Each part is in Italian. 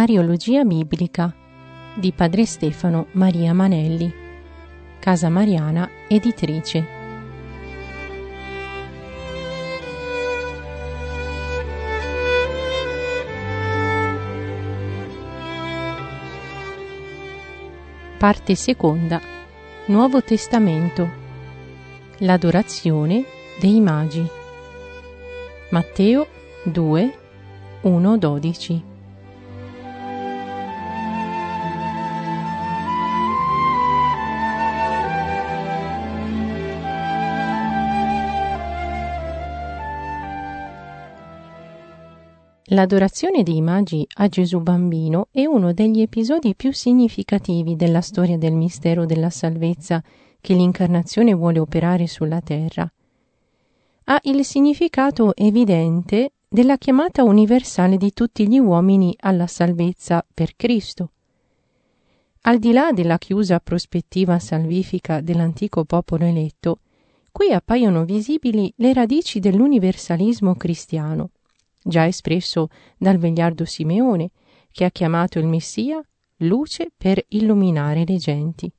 Mariologia biblica di Padre Stefano Maria Manelli, Casa Mariana Editrice. Parte seconda. Nuovo Testamento. L'adorazione dei magi. Matteo 2, 1-12. L'adorazione dei magi a Gesù bambino è uno degli episodi più significativi della storia del mistero della salvezza che l'incarnazione vuole operare sulla terra. Ha il significato evidente della chiamata universale di tutti gli uomini alla salvezza per Cristo. Al di là della chiusa prospettiva salvifica dell'antico popolo eletto, qui appaiono visibili le radici dell'universalismo cristiano, già espresso dal vegliardo Simeone, che ha chiamato il Messia luce per illuminare le genti.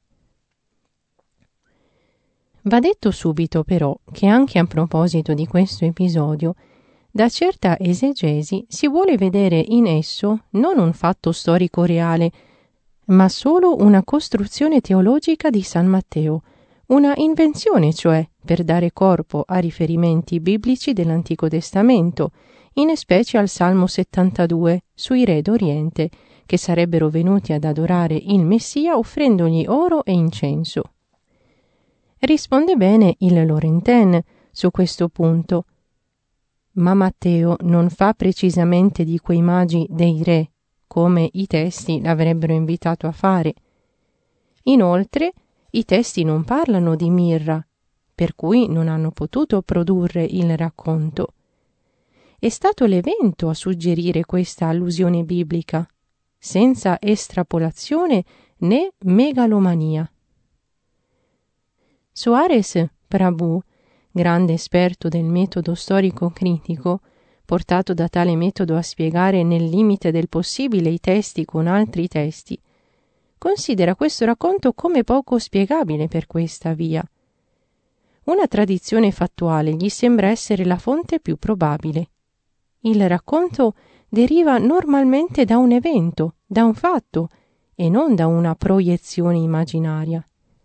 Va detto subito però che anche a proposito di questo episodio, da certa esegesi si vuole vedere in esso non un fatto storico reale, ma solo una costruzione teologica di San Matteo, una invenzione cioè per dare corpo a riferimenti biblici dell'Antico Testamento, in specie al Salmo 72 sui re d'Oriente, che sarebbero venuti ad adorare il Messia offrendogli oro e incenso. Risponde bene il Laurentin su questo punto, ma Matteo non fa precisamente di quei magi dei re, come i testi l'avrebbero invitato a fare. Inoltre, i testi non parlano di mirra, per cui non hanno potuto produrre il racconto. È stato l'evento a suggerire questa allusione biblica, senza estrapolazione né megalomania. Soares Prabhu, grande esperto del metodo storico-critico, portato da tale metodo a spiegare nel limite del possibile i testi con altri testi, considera questo racconto come poco spiegabile per questa via. Una tradizione fattuale gli sembra essere la fonte più probabile. Il racconto deriva normalmente da un evento, da un fatto, e non da una proiezione immaginaria.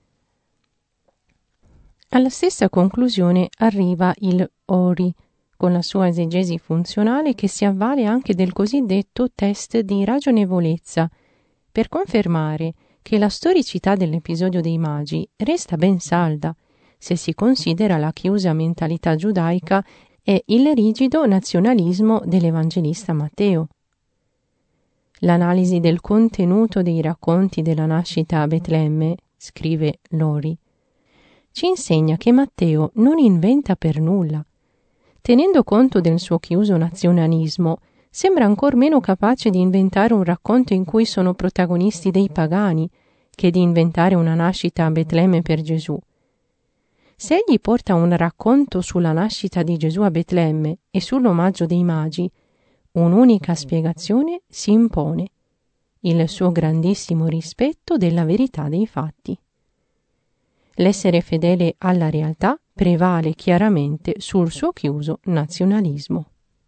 Alla stessa conclusione arriva il Ori, con la sua esegesi funzionale che si avvale anche del cosiddetto test di ragionevolezza, per confermare che la storicità dell'episodio dei magi resta ben salda, se si considera la chiusa mentalità giudaica e il rigido nazionalismo dell'Evangelista Matteo. L'analisi del contenuto dei racconti della nascita a Betlemme, scrive Lori, ci insegna che Matteo non inventa per nulla. Tenendo conto del suo chiuso nazionalismo, sembra ancor meno capace di inventare un racconto in cui sono protagonisti dei pagani che di inventare una nascita a Betlemme per Gesù. Se egli porta un racconto sulla nascita di Gesù a Betlemme e sull'omaggio dei magi, un'unica spiegazione si impone: il suo grandissimo rispetto della verità dei fatti. L'essere fedele alla realtà prevale chiaramente sul suo chiuso nazionalismo.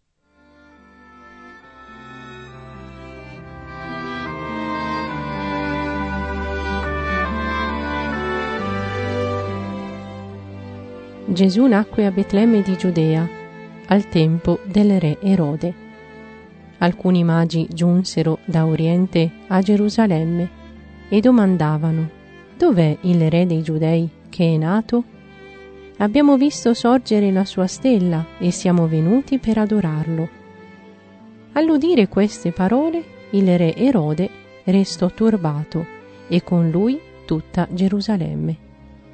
Gesù nacque a Betlemme di Giudea, al tempo del re Erode. Alcuni magi giunsero da Oriente a Gerusalemme e domandavano: «Dov'è il re dei Giudei che è nato? Abbiamo visto sorgere la sua stella e siamo venuti per adorarlo». All'udire queste parole, il re Erode restò turbato e con lui tutta Gerusalemme.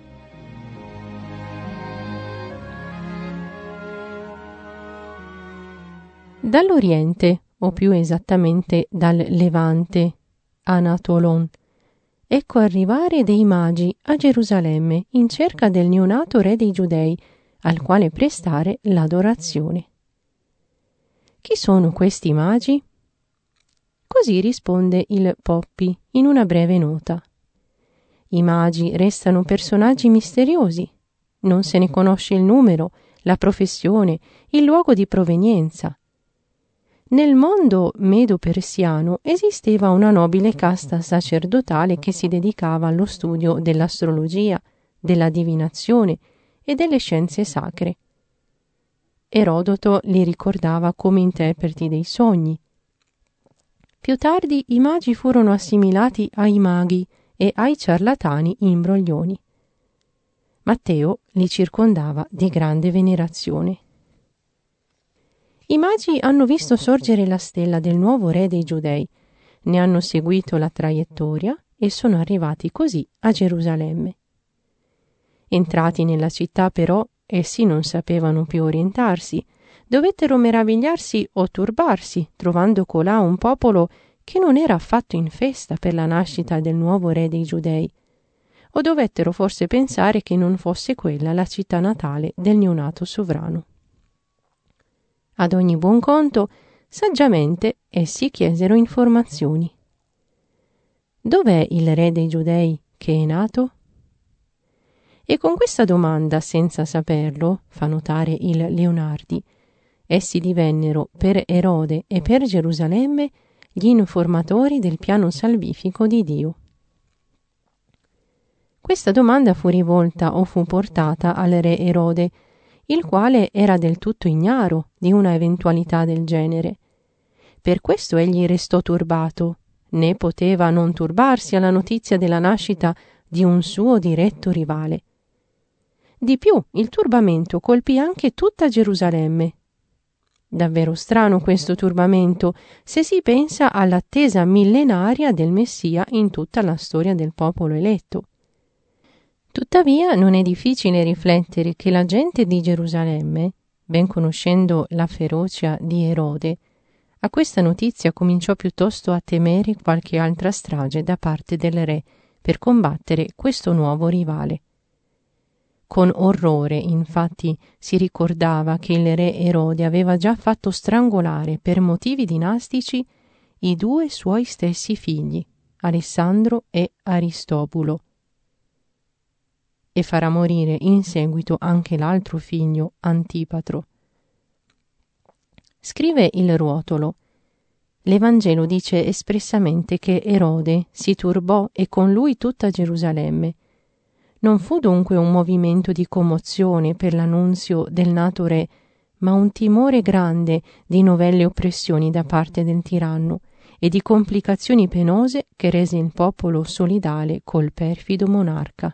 Dall'Oriente, o più esattamente dal Levante, Anatolon, ecco arrivare dei magi a Gerusalemme in cerca del neonato re dei Giudei, al quale prestare l'adorazione. Chi sono questi magi? così risponde il Poppi in una breve nota. I magi restano personaggi misteriosi. Non se ne conosce il numero, la professione, il luogo di provenienza. Nel mondo medo-persiano esisteva una nobile casta sacerdotale che si dedicava allo studio dell'astrologia, della divinazione e delle scienze sacre. Erodoto li ricordava come interpreti dei sogni. Più tardi i magi furono assimilati ai maghi e ai ciarlatani imbroglioni. Matteo li circondava di grande venerazione. I magi hanno visto sorgere la stella del nuovo re dei Giudei, ne hanno seguito la traiettoria e sono arrivati così a Gerusalemme. Entrati nella città però, essi non sapevano più orientarsi, dovettero meravigliarsi o turbarsi, trovando colà un popolo che non era affatto in festa per la nascita del nuovo re dei Giudei, o dovettero forse pensare che non fosse quella la città natale del neonato sovrano. Ad ogni buon conto, saggiamente essi chiesero informazioni. Dov'è il re dei Giudei che è nato? E con questa domanda, senza saperlo, fa notare il Leonardi, essi divennero per Erode e per Gerusalemme gli informatori del piano salvifico di Dio. Questa domanda fu rivolta o fu portata al re Erode, il quale era del tutto ignaro di una eventualità del genere. Per questo egli restò turbato, né poteva non turbarsi alla notizia della nascita di un suo diretto rivale. Di più, il turbamento colpì anche tutta Gerusalemme. Davvero strano questo turbamento, se si pensa all'attesa millenaria del Messia in tutta la storia del popolo eletto. Tuttavia non è difficile riflettere che la gente di Gerusalemme, ben conoscendo la ferocia di Erode, a questa notizia cominciò piuttosto a temere qualche altra strage da parte del re per combattere questo nuovo rivale. Con orrore, infatti, si ricordava che il re Erode aveva già fatto strangolare per motivi dinastici i due suoi stessi figli, Alessandro e Aristobulo, e farà morire in seguito anche l'altro figlio, Antipatro. Scrive il Ruotolo: l'Evangelo dice espressamente che Erode si turbò e con lui tutta Gerusalemme. Non fu dunque un movimento di commozione per l'annunzio del nato re, ma un timore grande di novelle oppressioni da parte del tiranno e di complicazioni penose che rese il popolo solidale col perfido monarca.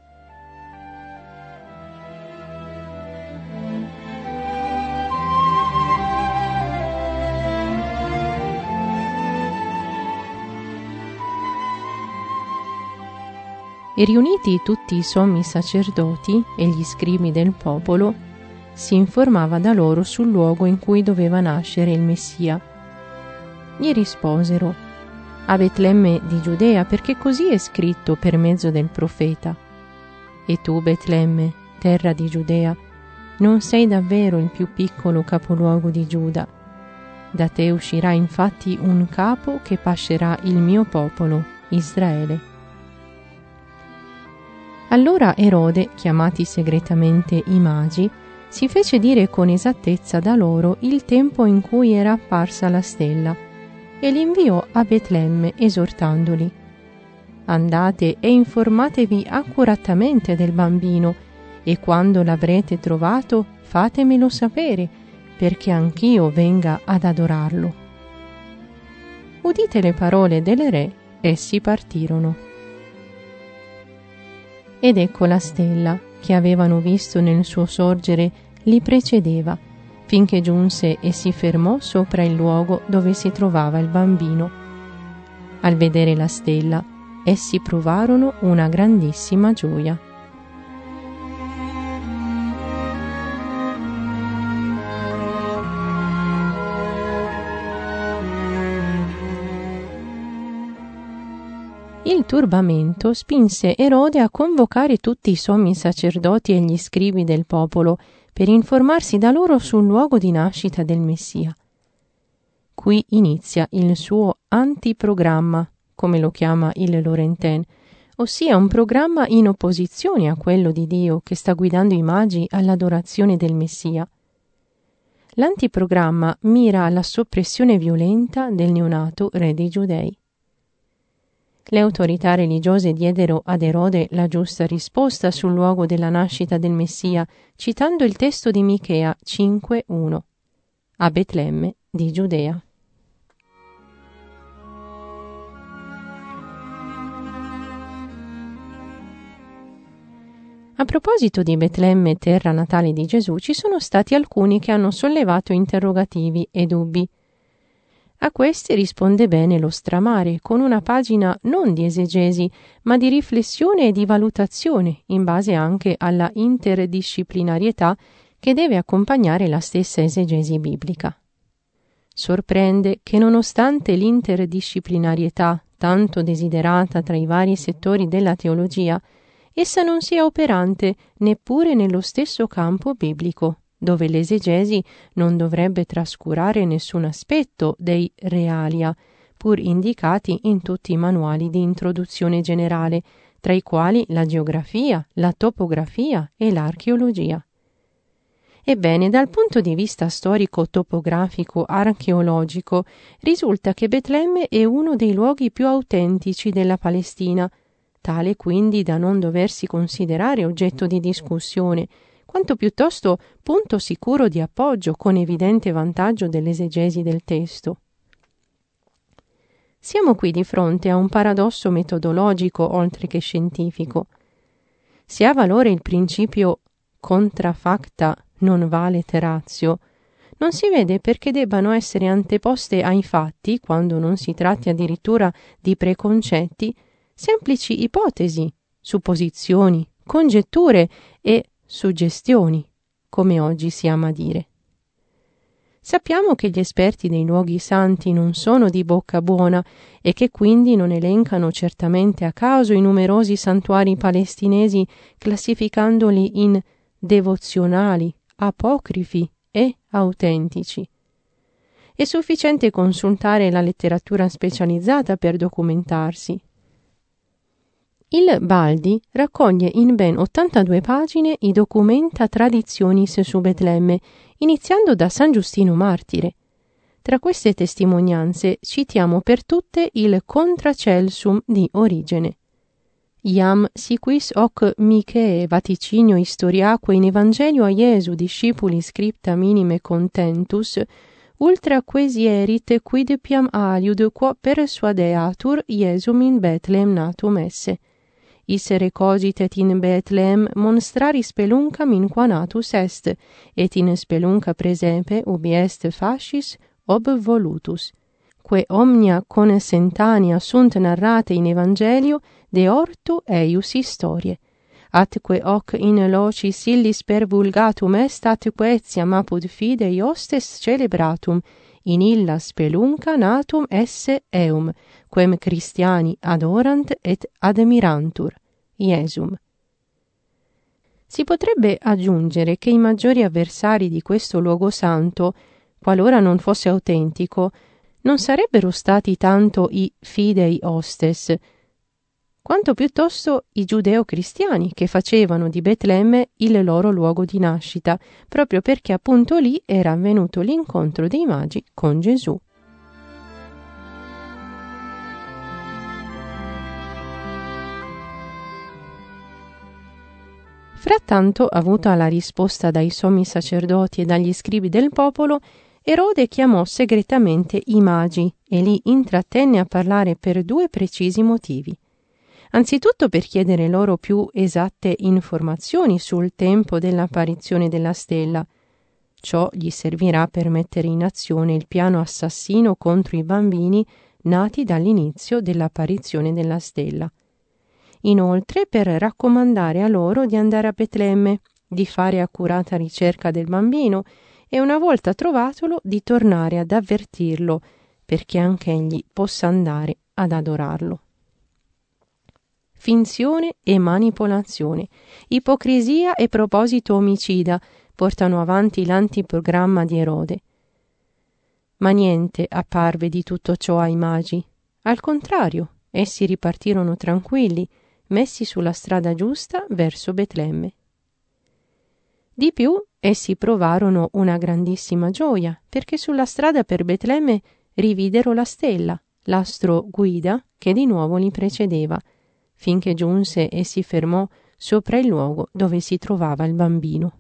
E riuniti tutti i sommi sacerdoti e gli scribi del popolo, si informava da loro sul luogo in cui doveva nascere il Messia. Gli risposero: a Betlemme di Giudea, perché così è scritto per mezzo del profeta. E tu, Betlemme, terra di Giudea, non sei davvero il più piccolo capoluogo di Giuda. Da te uscirà infatti un capo che pascerà il mio popolo, Israele. Allora Erode, chiamati segretamente i magi, si fece dire con esattezza da loro il tempo in cui era apparsa la stella e li inviò a Betlemme esortandoli: andate e informatevi accuratamente del bambino e quando l'avrete trovato fatemelo sapere, perché anch'io venga ad adorarlo. Udite le parole del re, essi partirono. Ed ecco la stella, che avevano visto nel suo sorgere, li precedeva, finché giunse e si fermò sopra il luogo dove si trovava il bambino. Al vedere la stella, essi provarono una grandissima gioia. Il turbamento spinse Erode a convocare tutti i sommi sacerdoti e gli scribi del popolo per informarsi da loro sul luogo di nascita del Messia. Qui inizia il suo antiprogramma, come lo chiama il Laurentin, ossia un programma in opposizione a quello di Dio che sta guidando i magi all'adorazione del Messia. L'antiprogramma mira alla soppressione violenta del neonato re dei Giudei. Le autorità religiose diedero ad Erode la giusta risposta sul luogo della nascita del Messia, citando il testo di Michea 5:1, a Betlemme di Giudea. A proposito di Betlemme, terra natale di Gesù, ci sono stati alcuni che hanno sollevato interrogativi e dubbi. A questi risponde bene lo Stramare, con una pagina non di esegesi, ma di riflessione e di valutazione, in base anche alla interdisciplinarietà che deve accompagnare la stessa esegesi biblica. Sorprende che nonostante l'interdisciplinarietà tanto desiderata tra i vari settori della teologia, essa non sia operante neppure nello stesso campo biblico, dove l'esegesi non dovrebbe trascurare nessun aspetto dei realia, pur indicati in tutti i manuali di introduzione generale, tra i quali la geografia, la topografia e l'archeologia. Ebbene, dal punto di vista storico-topografico archeologico, risulta che Betlemme è uno dei luoghi più autentici della Palestina, tale quindi da non doversi considerare oggetto di discussione, quanto piuttosto punto sicuro di appoggio con evidente vantaggio dell'esegesi del testo. Siamo qui di fronte a un paradosso metodologico oltre che scientifico. Se ha valore il principio contra facta non valete ratio, non si vede perché debbano essere anteposte ai fatti, quando non si tratti addirittura di preconcetti, semplici ipotesi, supposizioni, congetture e suggestioni, come oggi si ama dire. Sappiamo che gli esperti dei luoghi santi non sono di bocca buona e che quindi non elencano certamente a caso i numerosi santuari palestinesi classificandoli in devozionali, apocrifi e autentici. È sufficiente consultare la letteratura specializzata per documentarsi. Il Baldi raccoglie in ben 82 pagine i documenta traditionis su Betlemme, iniziando da San Giustino Martire. Tra queste testimonianze citiamo per tutte il Contra Celsum di Origene. Iam siquis hoc Michee vaticinio historiaque in Evangelio a Iesu discipuli scripta minime contentus, ultra quesierit quid piam aliud quo persuadeatur Iesum in Betlehem natum esse. Issere cogitet in Betlehem monstrari speluncam in qua natus est, et in spelunca presepe ubi est fascis ob volutus. Que omnia consentania sunt narrate in Evangelio de ortu eius historie. Atque hoc in locis illis per vulgatum est atque etiam apud fidei hostes celebratum, in illa spelunca natum esse eum, quem Christiani adorant et admirantur, Iesum. Si potrebbe aggiungere che i maggiori avversari di questo luogo santo, qualora non fosse autentico, non sarebbero stati tanto i fidei hostes, quanto piuttosto i giudeo-cristiani che facevano di Betlemme il loro luogo di nascita, proprio perché appunto lì era avvenuto l'incontro dei magi con Gesù. Frattanto, avuta la risposta dai sommi sacerdoti e dagli scribi del popolo, Erode chiamò segretamente i magi e li intrattenne a parlare per due precisi motivi. Anzitutto per chiedere loro più esatte informazioni sul tempo dell'apparizione della stella. Ciò gli servirà per mettere in azione il piano assassino contro i bambini nati dall'inizio dell'apparizione della stella. Inoltre per raccomandare a loro di andare a Betlemme, di fare accurata ricerca del bambino e una volta trovatolo di tornare ad avvertirlo perché anch'egli possa andare ad adorarlo. Finzione e manipolazione, ipocrisia e proposito omicida portano avanti l'antiprogramma di Erode. Ma niente apparve di tutto ciò ai magi. Al contrario, essi ripartirono tranquilli, messi sulla strada giusta verso Betlemme. Di più, essi provarono una grandissima gioia, perché sulla strada per Betlemme rividero la stella, l'astro guida che di nuovo li precedeva, finché giunse e si fermò sopra il luogo dove si trovava il bambino.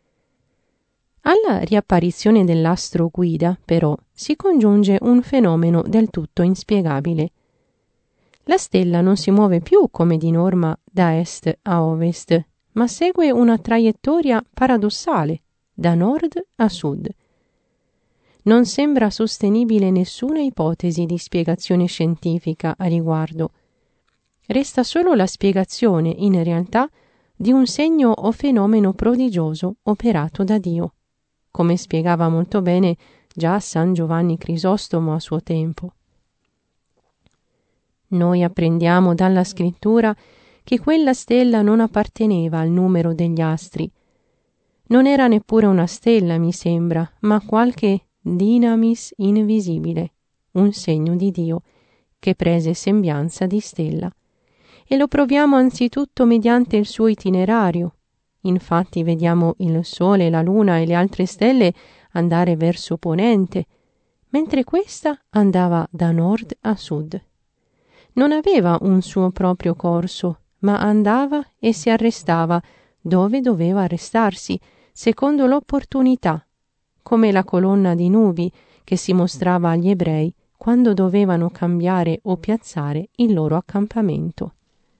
Alla riapparizione dell'astro guida, però, si congiunge un fenomeno del tutto inspiegabile. La stella non si muove più come di norma da est a ovest, ma segue una traiettoria paradossale, da nord a sud. Non sembra sostenibile nessuna ipotesi di spiegazione scientifica a riguardo. Resta solo la spiegazione, in realtà, di un segno o fenomeno prodigioso operato da Dio, come spiegava molto bene già San Giovanni Crisostomo a suo tempo. Noi apprendiamo dalla scrittura che quella stella non apparteneva al numero degli astri. Non era neppure una stella, mi sembra, ma qualche dinamis invisibile, un segno di Dio, che prese sembianza di stella. E lo proviamo anzitutto mediante il suo itinerario. Infatti vediamo il Sole, la Luna e le altre stelle andare verso ponente, mentre questa andava da nord a sud. Non aveva un suo proprio corso, ma andava e si arrestava dove doveva arrestarsi, secondo l'opportunità, come la colonna di nubi che si mostrava agli ebrei quando dovevano cambiare o piazzare il loro accampamento.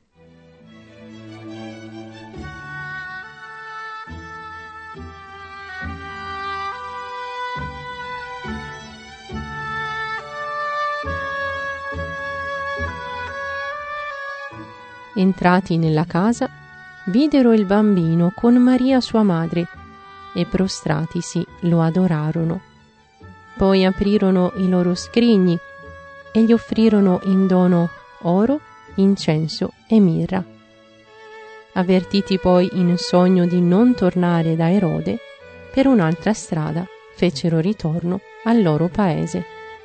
Entrati nella casa, videro il bambino con Maria sua madre e prostratisi lo adorarono. Poi aprirono i loro scrigni e gli offrirono in dono oro, incenso e mirra. Avvertiti poi in sogno di non tornare da Erode, per un'altra strada fecero ritorno al loro paese.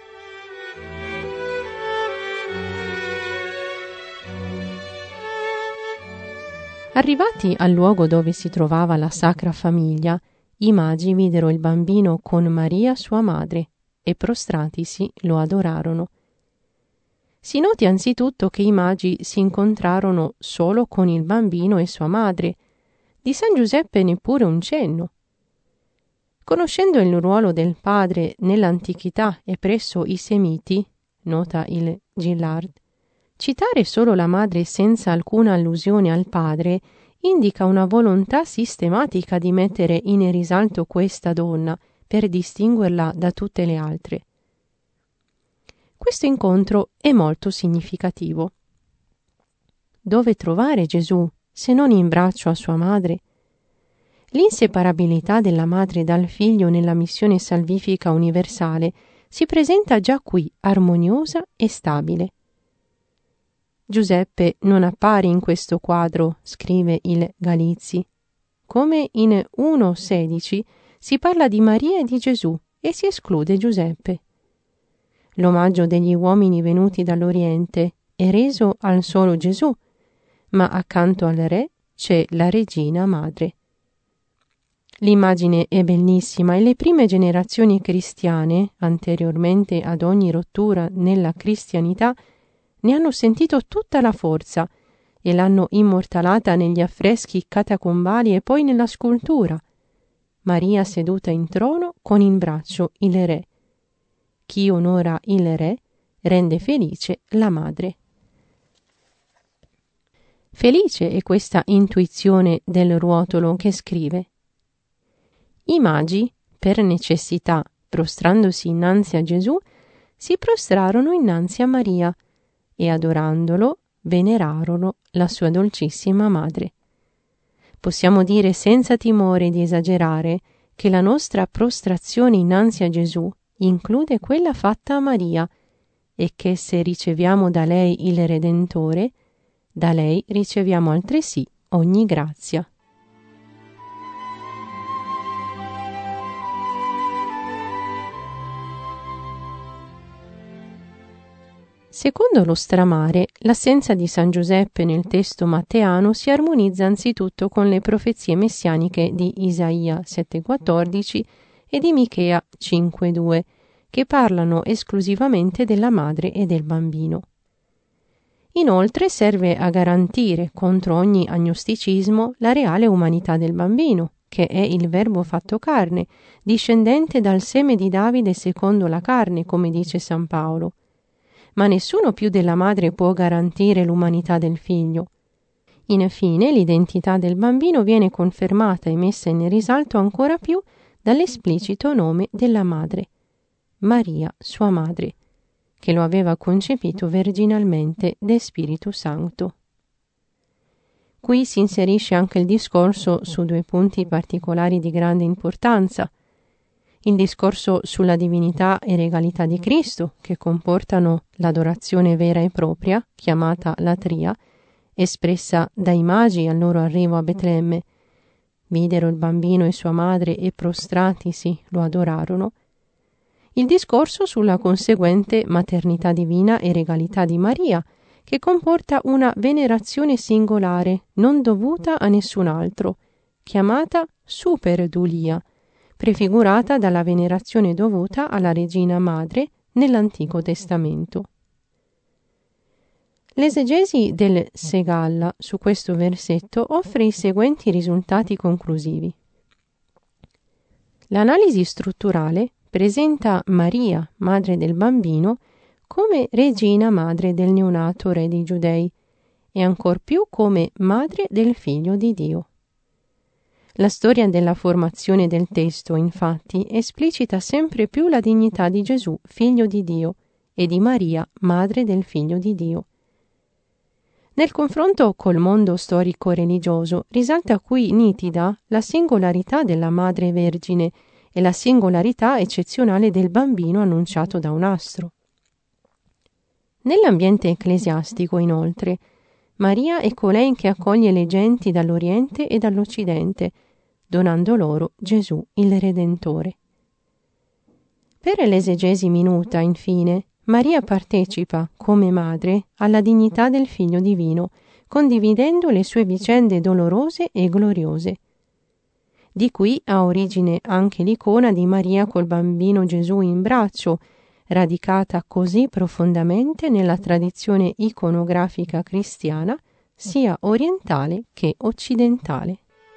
Arrivati al luogo dove si trovava la Sacra Famiglia, i magi videro il bambino con Maria sua madre e prostratisi lo adorarono. Si noti anzitutto che i magi si incontrarono solo con il bambino e sua madre. Di San Giuseppe neppure un cenno. Conoscendo il ruolo del padre nell'antichità e presso i Semiti, nota il Gillard, citare solo la madre senza alcuna allusione al padre indica una volontà sistematica di mettere in risalto questa donna per distinguerla da tutte le altre. Questo incontro è molto significativo. Dove trovare Gesù se non in braccio a sua madre? L'inseparabilità della madre dal figlio nella missione salvifica universale si presenta già qui armoniosa e stabile. Giuseppe non appare in questo quadro, scrive il Galizzi. Come in 1,16 si parla di Maria e di Gesù e si esclude Giuseppe. L'omaggio degli uomini venuti dall'Oriente è reso al solo Gesù, ma accanto al re c'è la regina madre. L'immagine è bellissima e le prime generazioni cristiane, anteriormente ad ogni rottura nella cristianità, ne hanno sentito tutta la forza e l'hanno immortalata negli affreschi catacombali e poi nella scultura. Maria seduta in trono con in braccio il re. Chi onora il re rende felice la madre. Felice è questa intuizione del ruotolo che scrive: i magi, per necessità, prostrandosi innanzi a Gesù, si prostrarono innanzi a Maria e adorandolo venerarono la sua dolcissima madre. Possiamo dire senza timore di esagerare che la nostra prostrazione innanzi a Gesù include quella fatta a Maria e che se riceviamo da lei il Redentore, da lei riceviamo altresì ogni grazia. Secondo lo Stramare, l'assenza di San Giuseppe nel testo matteano si armonizza anzitutto con le profezie messianiche di Isaia 7,14 e di Michea 5,2, che parlano esclusivamente della madre e del bambino. Inoltre serve a garantire contro ogni agnosticismo la reale umanità del bambino, che è il Verbo fatto carne, discendente dal seme di Davide secondo la carne, come dice San Paolo. Ma nessuno più della madre può garantire l'umanità del figlio. Infine, l'identità del bambino viene confermata e messa in risalto ancora più dall'esplicito nome della madre, Maria, sua madre, che lo aveva concepito virginalmente de Spiritu Sancto. Qui si inserisce anche il discorso su due punti particolari di grande importanza: il discorso sulla divinità e regalità di Cristo, che comportano l'adorazione vera e propria, chiamata latria, espressa dai magi al loro arrivo a Betlemme. Videro il bambino e sua madre e prostratisi lo adorarono. Il discorso sulla conseguente maternità divina e regalità di Maria, che comporta una venerazione singolare, non dovuta a nessun altro, chiamata superdulia, prefigurata dalla venerazione dovuta alla Regina Madre nell'Antico Testamento. L'esegesi del Segalla su questo versetto offre i seguenti risultati conclusivi. L'analisi strutturale presenta Maria, madre del bambino, come regina madre del neonato re dei Giudei e ancor più come madre del figlio di Dio. La storia della formazione del testo, infatti, esplicita sempre più la dignità di Gesù, figlio di Dio, e di Maria, madre del figlio di Dio. Nel confronto col mondo storico-religioso risalta qui nitida la singolarità della Madre Vergine e la singolarità eccezionale del bambino annunciato da un astro. Nell'ambiente ecclesiastico, inoltre, Maria è colei che accoglie le genti dall'Oriente e dall'Occidente, donando loro Gesù il Redentore. Per l'esegesi minuta, infine, Maria partecipa, come madre, alla dignità del Figlio Divino, condividendo le sue vicende dolorose e gloriose. Di qui ha origine anche l'icona di Maria col bambino Gesù in braccio, radicata così profondamente nella tradizione iconografica cristiana, sia orientale che occidentale.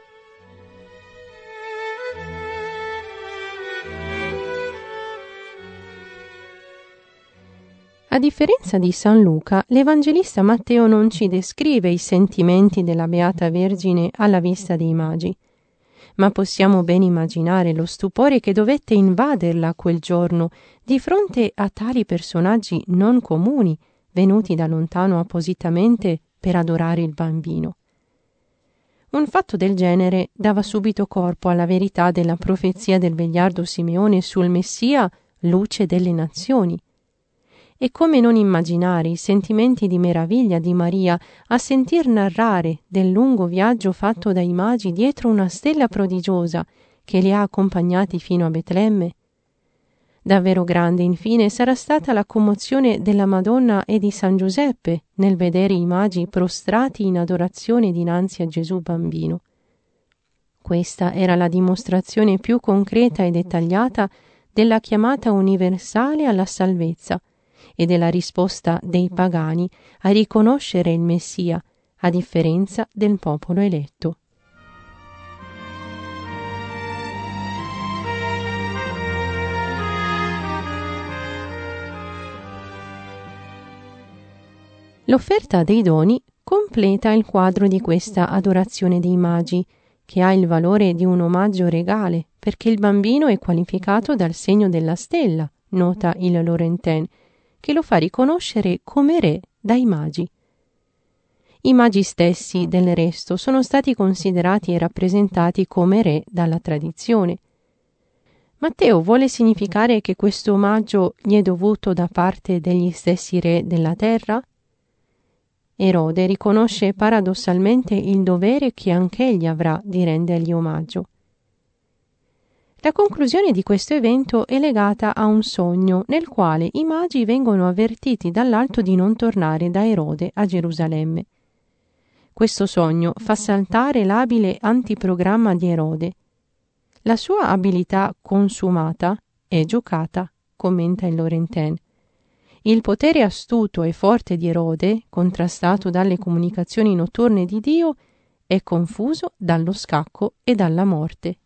A differenza di San Luca, l'Evangelista Matteo non ci descrive i sentimenti della Beata Vergine alla vista dei magi, ma possiamo ben immaginare lo stupore che dovette invaderla quel giorno di fronte a tali personaggi non comuni, venuti da lontano appositamente per adorare il bambino. Un fatto del genere dava subito corpo alla verità della profezia del vegliardo Simeone sul Messia, luce delle nazioni. E come non immaginare i sentimenti di meraviglia di Maria a sentir narrare del lungo viaggio fatto dai magi dietro una stella prodigiosa che li ha accompagnati fino a Betlemme? Davvero grande, infine, sarà stata la commozione della Madonna e di San Giuseppe nel vedere i magi prostrati in adorazione dinanzi a Gesù bambino. Questa era la dimostrazione più concreta e dettagliata della chiamata universale alla salvezza e della risposta dei pagani a riconoscere il Messia, a differenza del popolo eletto. L'offerta dei doni completa il quadro di questa adorazione dei magi, che ha il valore di un omaggio regale, perché il bambino è qualificato dal segno della stella, nota il Laurentin, che lo fa riconoscere come re dai magi. I magi stessi, del resto, sono stati considerati e rappresentati come re dalla tradizione. Matteo vuole significare che questo omaggio gli è dovuto da parte degli stessi re della terra? Erode riconosce paradossalmente il dovere che anch'egli avrà di rendergli omaggio. La conclusione di questo evento è legata a un sogno nel quale i magi vengono avvertiti dall'alto di non tornare da Erode a Gerusalemme. Questo sogno fa saltare l'abile antiprogramma di Erode. La sua abilità consumata è giocata, commenta il Laurentin. Il potere astuto e forte di Erode, contrastato dalle comunicazioni notturne di Dio, è confuso dallo scacco e dalla morte.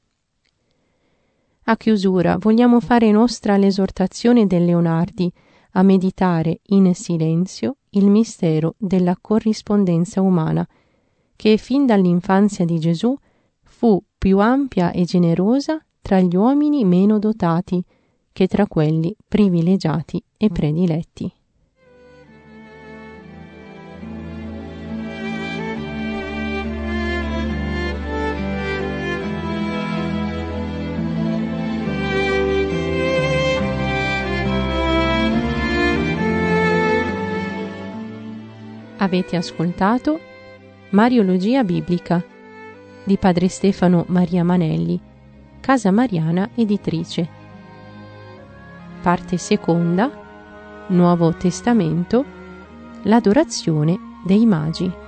A chiusura vogliamo fare nostra l'esortazione del Leonardi a meditare in silenzio il mistero della corrispondenza umana, che fin dall'infanzia di Gesù fu più ampia e generosa tra gli uomini meno dotati che tra quelli privilegiati e prediletti. Avete ascoltato Mariologia Biblica di Padre Stefano Maria Manelli, Casa Mariana Editrice. Parte seconda, Nuovo Testamento, l'adorazione dei magi.